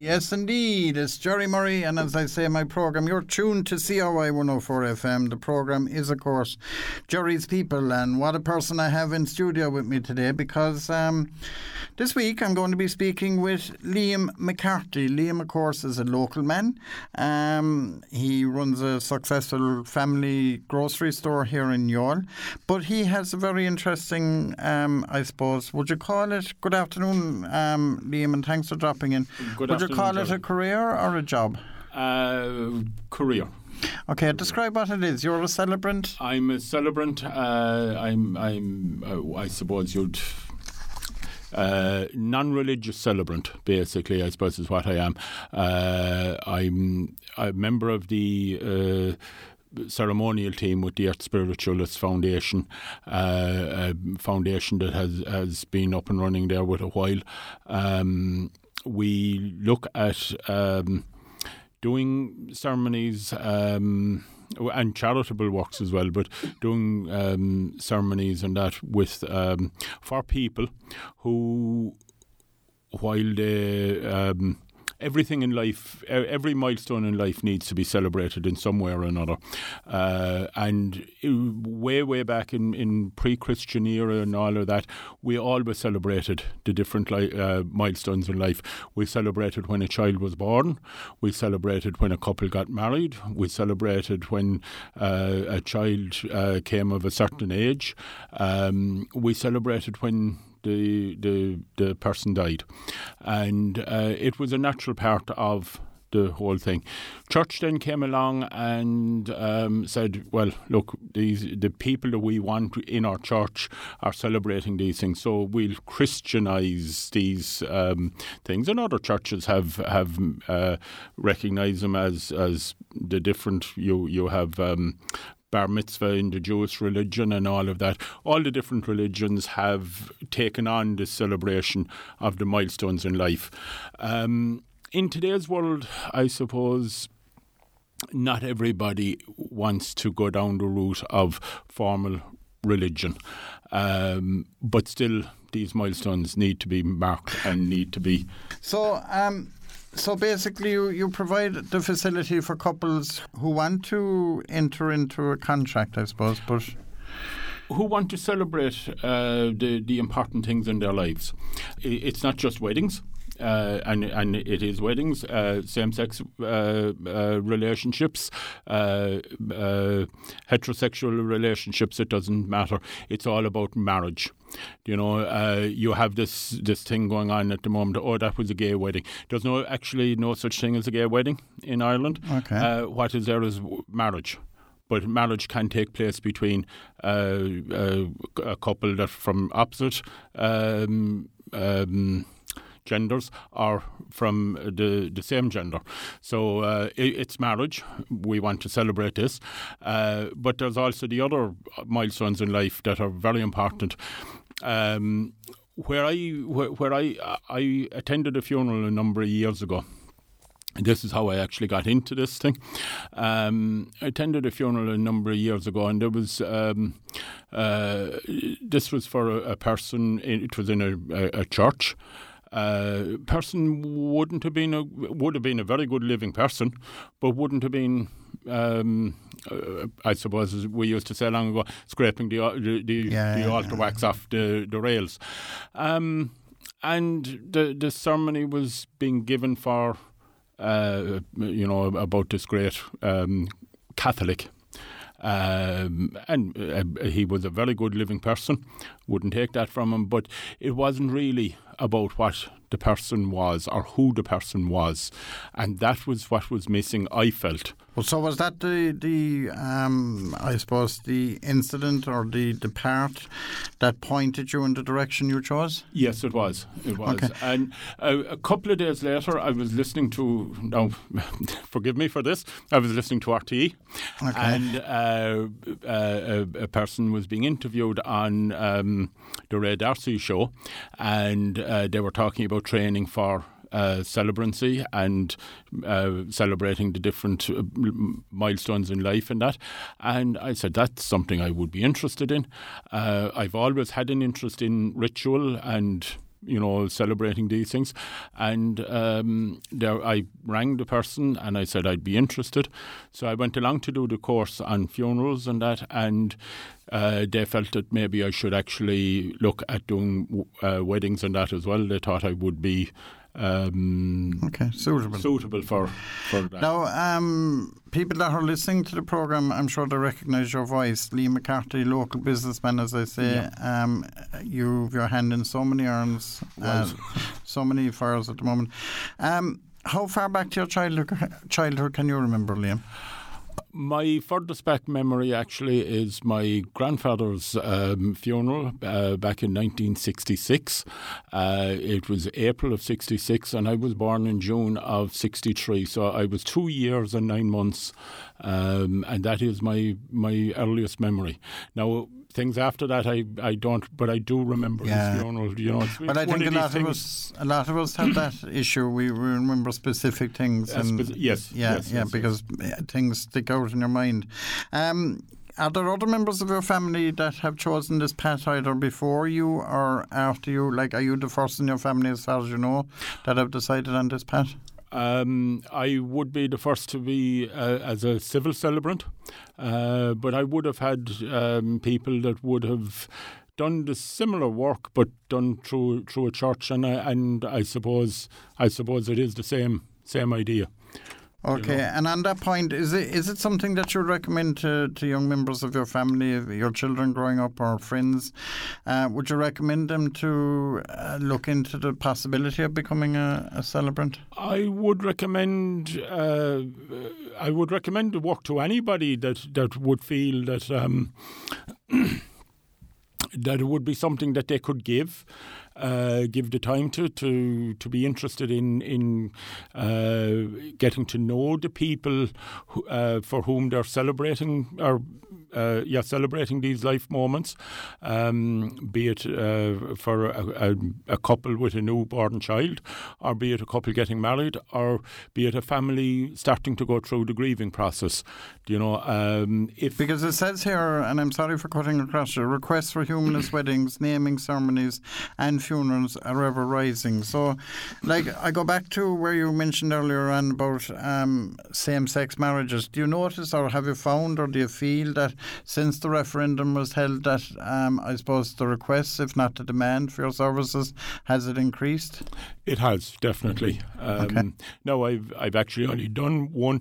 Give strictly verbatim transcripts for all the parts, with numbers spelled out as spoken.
Yes, indeed. It's Jerry Murray, and as I say in my programme, you're tuned to C R Y one oh four F M. The programme is, of course, Jerry's People, and what a person I have in studio with me today, because um, this week I'm going to be speaking with Liam McCarthy. Liam, of course, is a local man. Um, he runs a successful family grocery store here in Youghal, but he has a very interesting, um, I suppose, would you call it? Good afternoon, um, Liam, and thanks for dropping in. Good would you call Jerry. it a career or a job? Uh, career. Okay, describe what it is. You're a celebrant? I'm a celebrant. Uh, I'm, I'm, uh, I suppose you'd... Uh, non-religious celebrant, basically, I suppose is what I am. Uh, I'm a member of the uh, ceremonial team with the Earth Spiritualists Foundation, uh, a foundation that has, has been up and running there with a while. Um, we look at um, doing ceremonies um, and charitable works as well, but doing um, ceremonies and that with um, for people who, while they um, everything in life, every milestone in life needs to be celebrated in some way or another. Uh, and way, way back in, in pre-Christian era and all of that, we always celebrated the different li- uh, milestones in life. We celebrated when a child was born. We celebrated when a couple got married. We celebrated when uh, a child uh, came of a certain age. Um, we celebrated when the the the person died, and uh, it was a natural part of the whole thing. Church then came along and um, said, well, look, these the people that we want in our church are celebrating these things, so we'll Christianize these um, things. And other churches have have uh, recognised them as as the different. You you have. Um, bar mitzvah in the Jewish religion and all of that. All the different religions have taken on this celebration of the milestones in life. Um, in today's world, I suppose not everybody wants to go down the route of formal religion. Um, but still, these milestones need to be marked and need to be... So... Um So basically you, you provide the facility for couples who want to enter into a contract, I suppose, but... Who want to celebrate uh, the, the important things in their lives. It's not just weddings. Uh, and and it is weddings, uh, same-sex uh, uh, relationships, uh, uh, heterosexual relationships. It doesn't matter. It's all about marriage. You know, uh, you have this this thing going on at the moment. Oh, that was a gay wedding. There's no actually no such thing as a gay wedding in Ireland. Okay. Uh, what is there is marriage. But marriage can take place between uh, uh, a couple that from opposite um, um, genders or from the, the same gender. So uh, it, it's marriage. We want to celebrate this. Uh, but there's also the other milestones in life that are very important. Um, where I where, where I I attended a funeral a number of years ago. This is how I actually got into this thing. Um, I attended a funeral a number of years ago, and there was um, uh, this was for a, a person. It was in a, a, a church. Uh, person wouldn't have been a would have been a very good living person, but wouldn't have been. Um, uh, I suppose as we used to say long ago, scraping the the, the, yeah, the yeah, altar yeah. wax off the the rails, um, and the the ceremony was being given for. Uh, you know, about this great um, Catholic. Um, and uh, he was a very good living person, wouldn't take that from him, but it wasn't really about what the person was or who the person was, and that was what was missing, I felt. Well, so was that the, the um, I suppose, the incident or the, the part that pointed you in the direction you chose? Yes, it was. It was. Okay. And a, a couple of days later, I was listening to, now, forgive me for this, I was listening to R T E, Okay. and uh, uh, a, a person was being interviewed on um, the Ray D'Arcy show, and uh, they were talking about training for Uh, celebrancy and uh, celebrating the different uh, milestones in life and that. And I said, that's something I would be interested in. Uh, I've always had an interest in ritual and you know, celebrating these things. And um, there, I rang the person and I said I'd be interested. So I went along to do the course on funerals and that, and uh, they felt that maybe I should actually look at doing uh, weddings and that as well. They thought I would be Um, okay, suitable. Suitable for, for that. Now, um, people that are listening to the programme, I'm sure they recognise your voice. Lee McCarthy, local businessman, as I say. Yeah. Um, you've your hand in so many urns, uh, so many fires at the moment. Um, how far back to your childhood, childhood can you remember, Liam? My furthest back memory actually is my grandfather's um, funeral uh, back in nineteen sixty-six. Uh, it was April of sixty-six and I was born in June of sixty-three. So I was two years and nine months um, and that is my, my earliest memory. Now, things after that, I, I don't, but I do remember yeah. his funeral. You know, it's, but it's I think a lot of us, a lot of us have that issue. We, we remember specific things. Uh, and speci- yes, yeah, yes, yeah, yes, because yes. things stick out in your mind. Um, are there other members of your family that have chosen this path either before you or after you? Like, are you the first in your family, as far as you know, that have decided on this path? Um, I would be the first to be uh, as a civil celebrant, uh, but I would have had um, people that would have done the similar work, but done through through a church, and I, and I suppose I suppose it is the same same idea. Okay, you know? And on that point, is it is it something that you would recommend to, to young members of your family, your children growing up or friends? Uh, would you recommend them to uh, look into the possibility of becoming a, a celebrant? I would recommend uh, I would recommend the work to anybody that, that would feel that um, that it would be something that they could give. Uh, give the time to, to, to be interested in in uh, getting to know the people who, uh, for whom they're celebrating or uh, yeah celebrating these life moments, um, be it uh, for a, a, a couple with a newborn child, or be it a couple getting married, or be it a family starting to go through the grieving process. You know, um, if because it says here, and I'm sorry for cutting across you, requests for humanist weddings, naming ceremonies, and funerals are ever rising. So, like, I go back to where you mentioned earlier on about um, same-sex marriages. Do you notice, or have you found, or do you feel that since the referendum was held, that um, I suppose the requests, if not the demand for your services, has it increased? It has, definitely. Um, okay. No, I've I've actually only done one.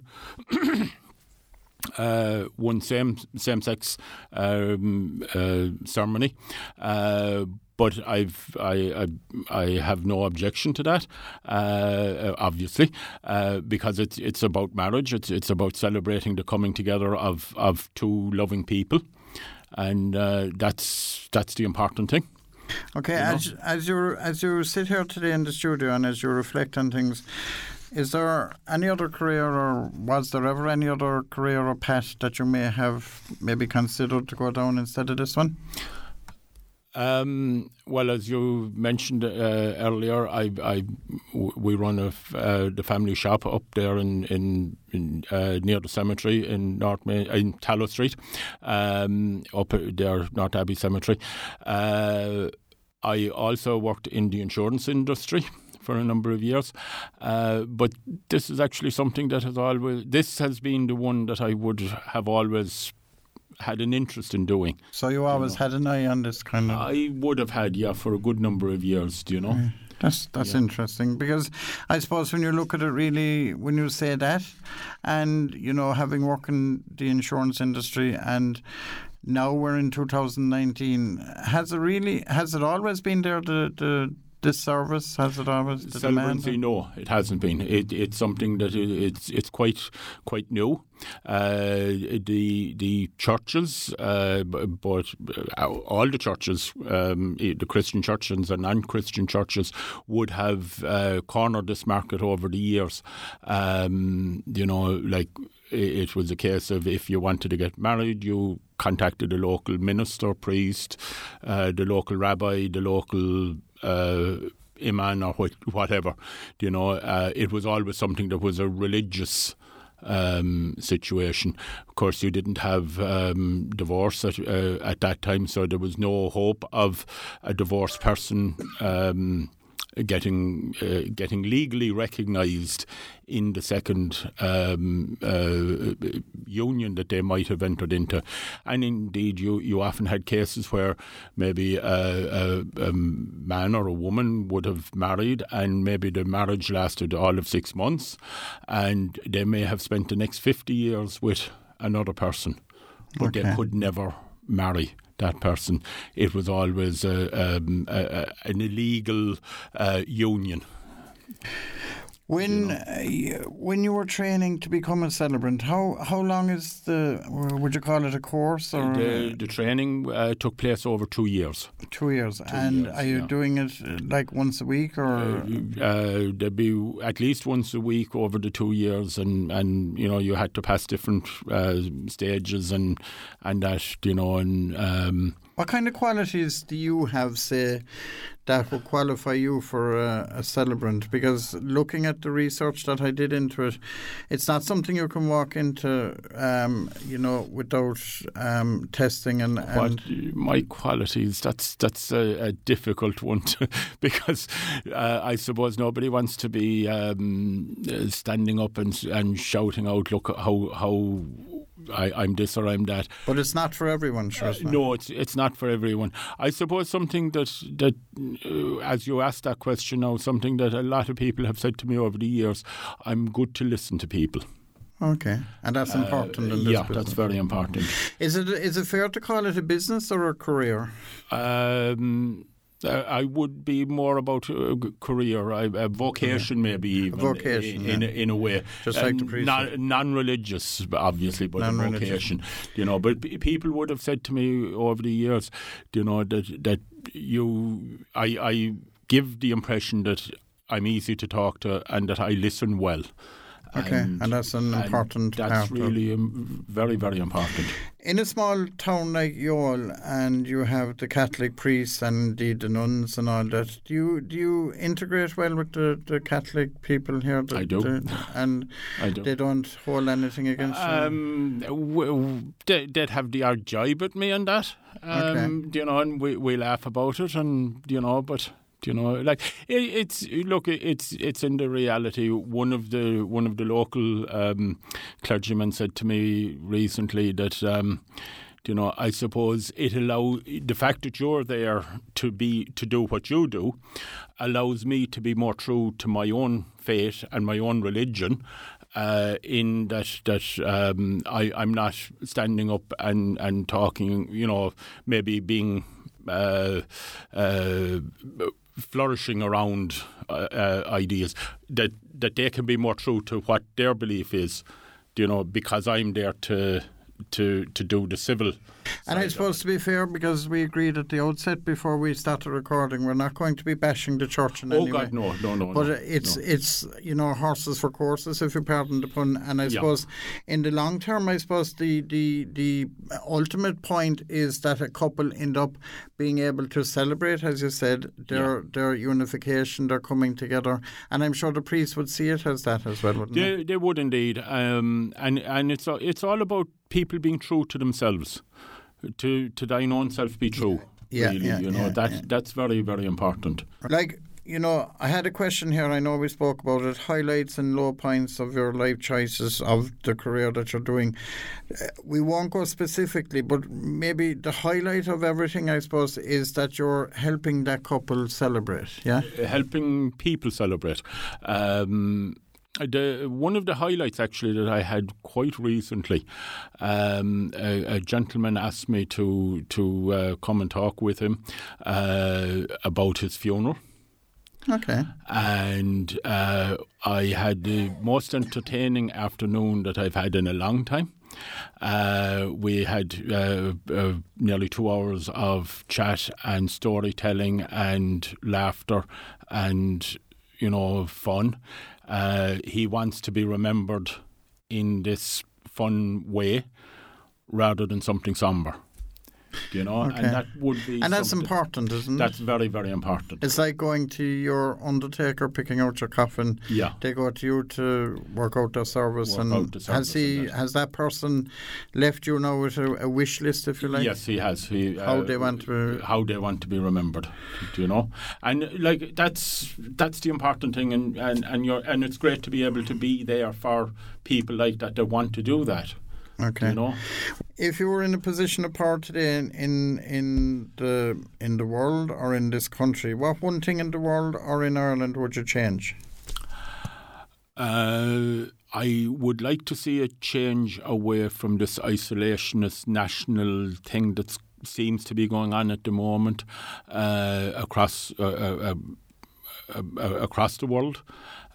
Uh, one same same sex um, uh, ceremony, uh, but I've I, I I have no objection to that. Uh, obviously, uh, because it's it's about marriage. It's it's about celebrating the coming together of, of two loving people, and uh, that's that's the important thing. Okay, you know? as as you as you sit here today in the studio and as you reflect on things. Is there any other career, or was there ever any other career or path that you may have maybe considered to go down instead of this one? Um, well, as you mentioned uh, earlier, I, I, we run a, uh, the family shop up there in, in, in uh, near the cemetery in North Main, in Tallow Street, um, up there, North Abbey Cemetery. Uh, I also worked in the insurance industry for a number of years, uh, but this is actually something that has always, this has been the one that I would have always had an interest in doing. So you always you know. had an eye on this kind of... I would have had, yeah, for a good number of years, do you know? Yeah. That's that's yeah. interesting, because I suppose when you look at it really, when you say that, and, you know, having worked in the insurance industry, and now we're in two thousand nineteen, has it really, has it always been there, the, the this service? Has it always the demand? No, it hasn't been. It, it's something that it, it's it's quite quite new. Uh, the the churches, uh, but all the churches, um, the Christian churches and non-Christian churches, would have uh, cornered this market over the years. Um, you know, like it was a case of if you wanted to get married, you contacted the local minister, priest, uh, the local rabbi, the local Uh, imam or wh- whatever, you know, uh, it was always something that was a religious um, situation. Of course, you didn't have um, divorce at, uh, at that time, so there was no hope of a divorced person um, getting uh, getting legally recognised in the second um, uh, union that they might have entered into. And indeed, you, you often had cases where maybe a, a, a man or a woman would have married, and maybe the marriage lasted all of six months, and they may have spent the next fifty years with another person, but Okay. they could never marry that person. It was always a, um, a, a, an illegal uh, union. When uh, when you were training to become a celebrant, how how long is the, would you call it a course or The, the training uh, took place over two years. two years? and years, are you yeah. doing it uh, like once a week or? Uh, uh, there'd be at least once a week over the two years, and, and you know you had to pass different uh, stages and and that you know and. Um, What kind of qualities do you have, say, that will qualify you for a, a celebrant? Because looking at the research that I did into it, it's not something you can walk into, um, you know, without um, testing and. and What my qualities? That's that's a, a difficult one to, because uh, I suppose nobody wants to be um, standing up and and shouting out, "Look how how." I, I'm this or I'm that. But it's not for everyone, sure. Uh, no, it's it's not for everyone. I suppose something that, that uh, as you asked that question now, something that a lot of people have said to me over the years, I'm good to listen to people. Okay, and that's important Uh, in this yeah, business. that's very important. Is it is it fair to call it a business or a career? Um, Uh, I would be more about a career, a, a vocation, yeah. maybe even a vocation, in, yeah. in, in a way. Just like the priest. Non, non-religious, obviously, but a vocation. You know, but people would have said to me over the years, you know, that that you, I, I give the impression that I'm easy to talk to and that I listen well. Okay, and, and that's an important and that's part really um, very, very important. In a small town like Youghal, and you have the Catholic priests and indeed the nuns and all that, do you do you integrate well with the, the Catholic people here? The, I do. The, and I do. They don't hold anything against um, you? They, they'd have the odd jibe at me on that. Um, okay. You know, and we, we laugh about it, and, you know, but... You know, like it, it's look, it's it's in the reality. One of the one of the local um, clergymen said to me recently that, um, you know, I suppose it allow the fact that you're there to be to do what you do allows me to be more true to my own faith and my own religion. Uh, in that that um, I I'm not standing up and, and talking, you know, maybe being. Uh, uh, flourishing around uh, uh, ideas that that they can be more true to what their belief is, you know, because I'm there to to to do the civil. And I suppose, to be fair, because we agreed at the outset before we started recording, we're not going to be bashing the church in oh any way. Oh God, no, no, no. But no, it's no. it's you know, horses for courses, if you pardon the pun. And I Yeah. suppose in the long term, I suppose the the the ultimate point is that a couple end up being able to celebrate, as you said, their Yeah. their unification, their coming together. And I'm sure the priests would see it as that as well, wouldn't they? They, they would indeed, um, and and it's it's all about people being true to themselves. To to thine own self be true. Yeah, really, yeah, you know, yeah, that's yeah. that's very, very important. Like, you know, I had a question here. I know we spoke about it. Highlights and low points of your life choices of the career that you're doing. Uh, we won't go specifically, but maybe the highlight of everything, I suppose, is that you're helping that couple celebrate. Yeah, Helping people celebrate. Um, The, one of the highlights actually that I had quite recently, um, a, a gentleman asked me to to uh, come and talk with him uh, about his funeral. Okay. And uh, I had the most entertaining afternoon that I've had in a long time. Uh, we had uh, uh, nearly two hours of chat and storytelling and laughter and, you know, fun. Uh, he wants to be remembered in this fun way rather than something somber. you know, Okay. and that would be And that's something- important, isn't it? That's very, very important. It's like going to your undertaker, picking out your coffin. Yeah. They go to you to work out their service. Work and out the has service he and that. has that person left you now with a, a wish list, if you like? Yes, he has. He, How uh, they want to- how they want to be remembered, do you know? And like that's that's the important thing, and and and you're and it's great to be able to be there for people like that that want to do that. Okay. You know, If you were in a position of power today in, in in the in the world or in this country, what one thing in the world or in Ireland would you change? uh, I would like to see a change away from this isolationist national thing that seems to be going on at the moment uh, across uh, uh, uh, uh, across the world.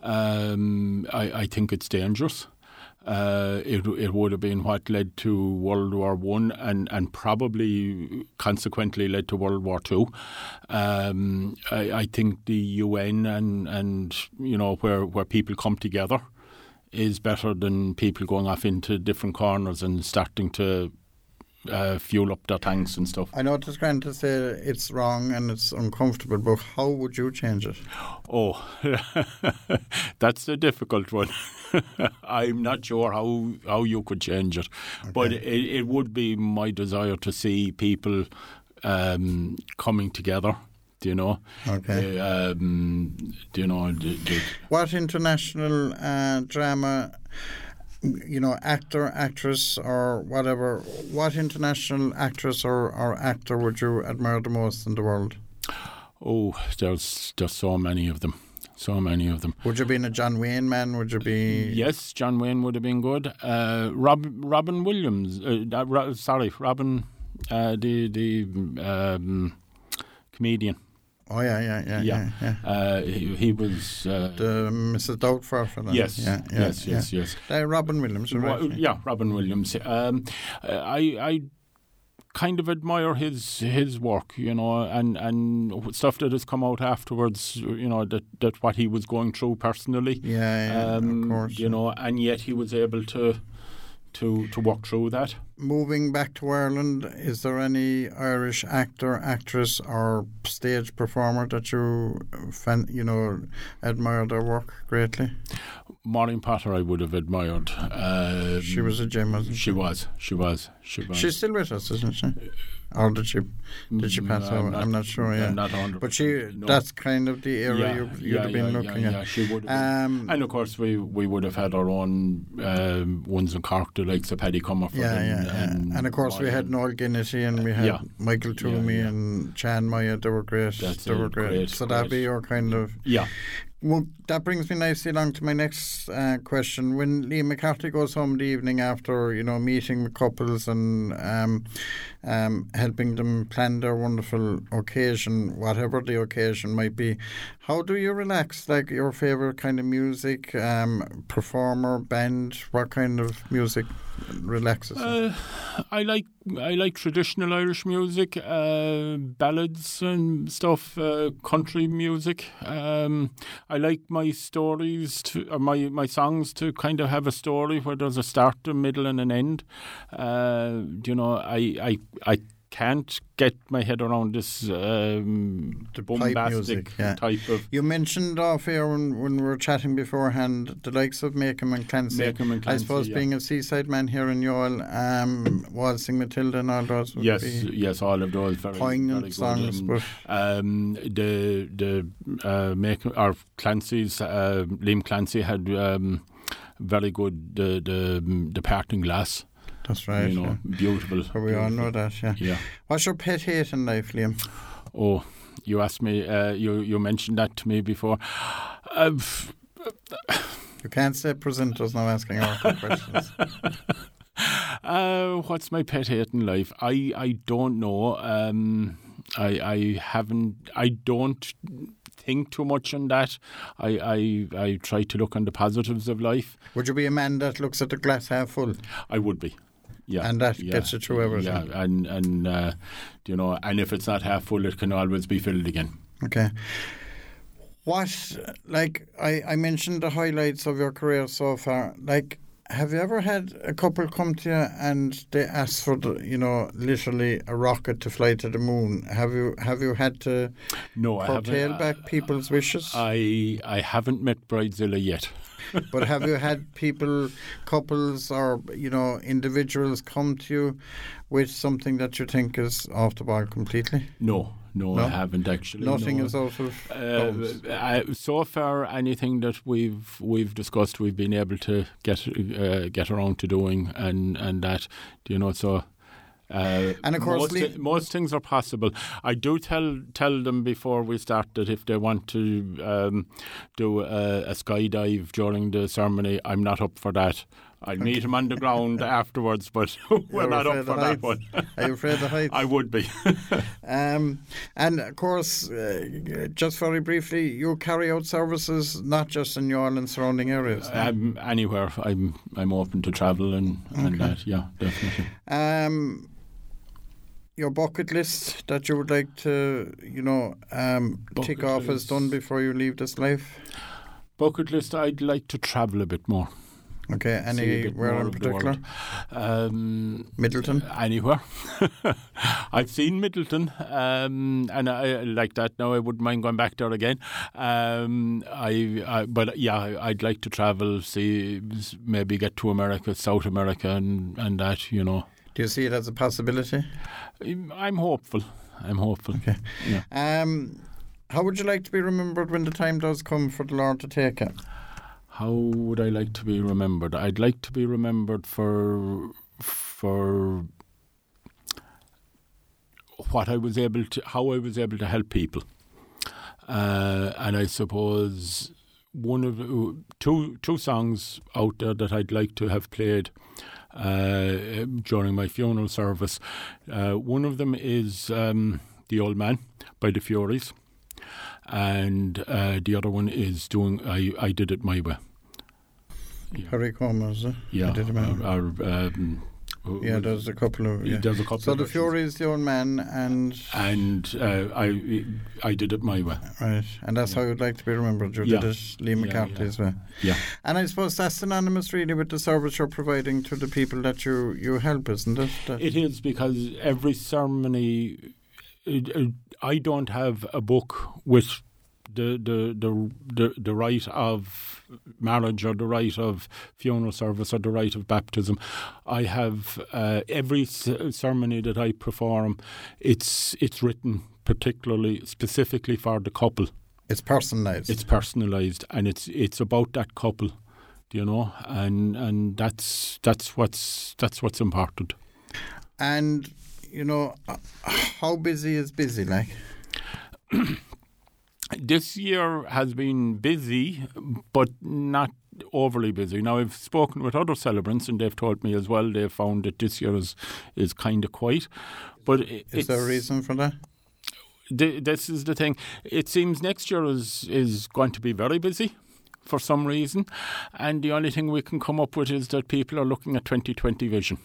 Um, I, I think it's dangerous. Uh, it it would have been what led to World War One and, and probably consequently led to World War Two. Um, I, I think the U N and, and you know where, where people come together is better than people going off into different corners and starting to uh, fuel up their tanks and stuff. I know it's grand to say it's wrong and it's uncomfortable, but how would you change it? Oh, that's the difficult one. I'm not sure how, how you could change it, okay. But it, it would be my desire to see people um, coming together. Do you know? Okay. Uh, um, do you know? The, the what international uh, drama, you know, actor, actress, or whatever? What international actress or, or actor would you admire the most in the world? Oh, there's there's so many of them. So many of them. Would you be a John Wayne man? Would you be? Yes, John Wayne would have been good. Uh, Rob, Robin Williams. Uh, uh, sorry, Robin, uh, the the um, comedian. Oh yeah, yeah, yeah, yeah. yeah, yeah. Uh, he, he was uh, the Missus Doubtfire for that. Yes, yeah, yeah, yes, yes, yeah. yes. Uh, Robin Williams, right? Well, yeah, Robin Williams. Um, I, I kind of admire his his work, you know, and, and stuff that has come out afterwards, you know, that, that what he was going through personally. Yeah, yeah, um, of course. You know, and yet he was able to to to work through that. Moving back to Ireland, is there any Irish actor, actress, or stage performer that you, fan, you know, admire their work greatly? Maureen Potter, I would have admired. Um, she was a gem, wasn't she? She was. She was. She was. She's still with us, isn't she? Or did she? Did she pass I'm over? not, I'm not sure. Yeah, I'm not one hundred percent. But she. No. That's kind of the era yeah, you've, you'd yeah, have been yeah, looking yeah, at. Yeah, she would have. Um, and of course, we, we would have had our own um, ones in Cork, the likes of Paddy Comerford. Yeah, and, yeah, yeah. And, and of course, we had Noel Guinnessy and we had yeah. Michael Toomey yeah, yeah. and Chan Maya. They were great. That's they were great. great So great. that'd be your kind of. Yeah. Well, that brings me nicely along to my next uh, question. When Liam McCarthy goes home the evening after, you know, meeting with couples and um, um, helping them plan their wonderful occasion, whatever the occasion might be, how do you relax? Like your favourite kind of music, um, performer, band, what kind of music relaxes you? Uh, I like I like traditional Irish music, uh, ballads and stuff, uh, country music. Um, I like my stories to, or my, my songs to kind of have a story where there's a start, a middle, and an end. Uh, you know, I I I can't get my head around this um, The bombastic pipe music, yeah. type of. You mentioned off air when, when we were chatting beforehand the likes of Makem and Clancy. Makem and Clancy, I suppose yeah. being a seaside man here in Youghal, um, Waltzing Matilda and all those would Yes, be yes, all of those very, poignant very good. songs. And, But um, the the uh, Makem or Clancy's uh, Liam Clancy had um, very good the the the parting glass. that's right. You know, yeah. beautiful. So we all know that, yeah. Yeah. What's your pet hate in life, Liam? Oh, you asked me. Uh, you you mentioned that to me before. Uh, You can't say presenters now asking awkward questions. uh, what's my pet hate in life? I I don't know. Um, I I haven't. I don't think too much on that. I, I I try to look on the positives of life. Would you be a man that looks at the glass half full? I would be. Yeah, And that yeah, gets you through everything? Yeah, and and uh, you know, and if it's not half full, it can always be filled again. Okay. What, like, I, I mentioned the highlights of your career so far. Like, have you ever had a couple come to you and they ask for, the, you know, literally a rocket to fly to the moon? Have you have you had to no, curtail I back people's wishes? I I haven't met Bridezilla yet. But have you had people, couples or, you know, individuals come to you with something that you think is off the ball completely? No, no, No? I haven't actually. Nothing no. is out of Uh, bounds. uh, so far, anything that we've we've discussed, we've been able to get uh, get around to doing, and, and that, you know, so. Uh, And of course, most, Lee- most things are possible. I do tell tell them before we start that if they want to um, do a, a skydive during the ceremony, I'm not up for that. I'll meet them on the ground afterwards, but we're You're not afraid up for of that heights? one. Are you afraid of heights? I would be. Um, and of course, uh, just very briefly, you carry out services not just in New Orleans surrounding areas. no? um, anywhere, I'm I'm open to travel and, and Okay. that. Yeah, definitely. Um, your bucket list that you would like to, you know, um, tick Bucket off as list. done before you leave this life. Bucket list. I'd like to travel a bit more. Okay, See a bit anywhere more in of the particular? world. Um, Middleton. Anywhere. I've seen Middleton, um, and I like that. Now I wouldn't mind going back there again. Um, I, I, but yeah, I'd like to travel, see, maybe get to America, South America, and, and that. You know, Do you see it as a possibility? I'm hopeful. I'm hopeful. Okay. Yeah. Um, how would you like to be remembered when the time does come for the Lord to take it? How would I like to be remembered? I'd like to be remembered for for what I was able to, how I was able to help people, uh, and I suppose one of the- two two songs out there that I'd like to have played uh, during my funeral service. Uh, one of them is um, "The Old Man" by the Furies, and uh, the other one is doing I, I Did It My Way. Yeah. Harry Comer, is it? Yeah, I did remember. or, or, um, who- Yeah, there's a couple of. Yeah. there's a couple So of the versions. Fury is the old man, and And uh, I I did it my way. right, and that's how you'd like to be remembered. You Yeah. did it, Liam Yeah, McCarthy yeah. as well. Yeah. And I suppose that's synonymous, really, with the service you're providing to the people that you you help, isn't it? That- It is, because every ceremony, it, it, I don't have a book with the the, the the the right of marriage or the right of funeral service or the right of baptism. I have uh, every c- ceremony that I perform. It's it's written particularly specifically for the couple. It's personalised. It's personalised, and it's it's about that couple, you know, and and that's that's what's that's what's important. And you know, uh, how busy is busy? Like, This year has been busy, but not overly busy. Now, I've spoken with other celebrants, and they've told me as well they've found that this year is is kind of quiet. But it, is it's, there a reason for that? th- this is the thing. It seems next year is is going to be very busy for some reason, and the only thing we can come up with is that people are looking at twenty twenty vision.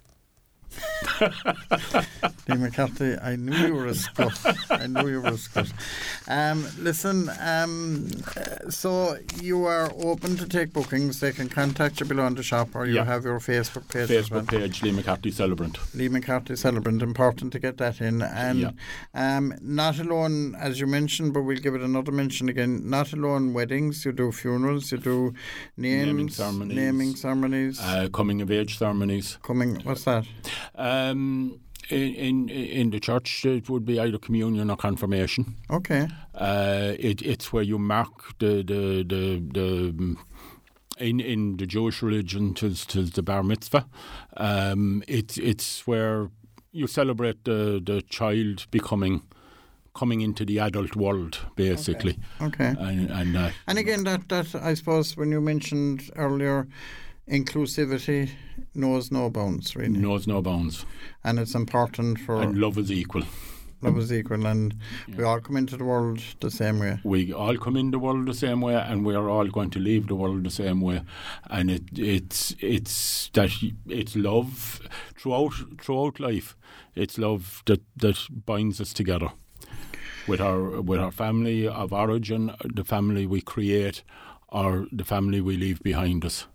Liam McCarthy, I knew you were a scut. I knew you were a scut. Um, listen, um, uh, so you are open to take bookings. They can contact you below in the shop, or you Yeah. have your Facebook page as well. Facebook page, Lee McCarthy Celebrant. Lee McCarthy Celebrant, important to get that in. And Yeah. um, not alone, as you mentioned, but we'll give it another mention again, not alone weddings, you do funerals, you do names, Naming ceremonies. naming ceremonies, Uh, coming of age ceremonies. coming, what's that? Um, in, in in the church, it would be either communion or confirmation. Okay. Uh, it, it's where you mark the the the, the um, in in the Jewish religion, tis, tis the bar mitzvah. Um, it's it's where you celebrate the the child becoming coming into the adult world, basically. Okay. And and, uh, And again, that, that I suppose when you mentioned earlier, inclusivity knows no bounds, really. knows no bounds, And it's important for and love is equal. love is equal, and we Yeah. all come into the world the same way. We all come in the world the same way, and we are all going to leave the world the same way. And it, it's it's that it's love throughout throughout life. It's love that, that binds us together with our with our family of origin, the family we create, or the family we leave behind us.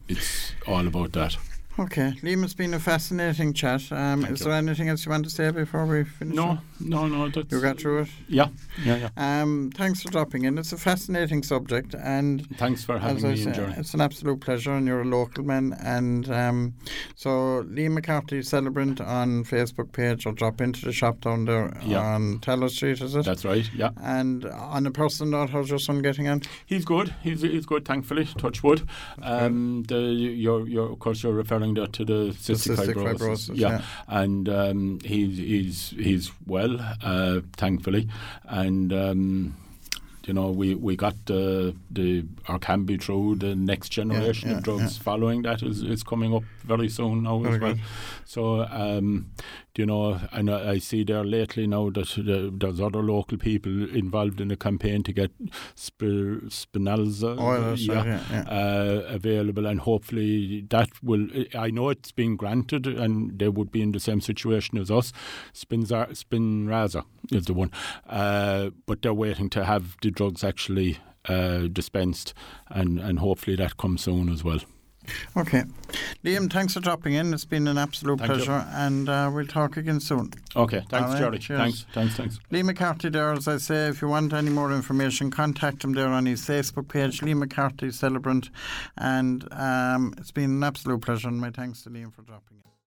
it's all about that. Okay, Liam, it's been a fascinating chat. Um, is you. there anything else you want to say before we finish? No, up? no, no. That's, You got through it? Yeah, yeah, yeah. Um, thanks for dropping in. It's a fascinating subject, and Thanks for having as I me, say, Jerry. it's an absolute pleasure, and you're a local man. And um, so, Liam McCarthy Celebrant on Facebook page, or drop into the shop down there Yeah. on Teller Street, is it? That's right, yeah. And on a personal note, how's your son getting on? He's good. He's he's good, thankfully. Touch wood. Um, the you're you're of course you're referring there to the cystic, cystic fibrosis. fibrosis, yeah. yeah. And um, he's he's he's well, uh, thankfully, and. Um, You know, we, we got the the or can be through the next generation yeah, of drugs yeah. following that is, is coming up very soon now Very as well. good. So, um, you know, and I, I see there lately now that the, there's other local people involved in a campaign to get sp- Spinalza Oh, that's yeah, right, yeah, yeah. Uh, available, and hopefully that will. I know it's been granted, and they would be in the same situation as us. Spinza, Spinraza is the one, uh, but they're waiting to have the drugs actually uh, dispensed, and, and hopefully that comes soon as well. Okay. Liam, thanks for dropping in. It's been an absolute Thank pleasure, you. and uh, we'll talk again soon. Okay, thanks, All right, Jerry. cheers. Thanks, thanks, thanks. Lee McCarthy there, as I say, if you want any more information, contact him there on his Facebook page, Lee McCarthy Celebrant. And um, it's been an absolute pleasure, and my thanks to Liam for dropping in.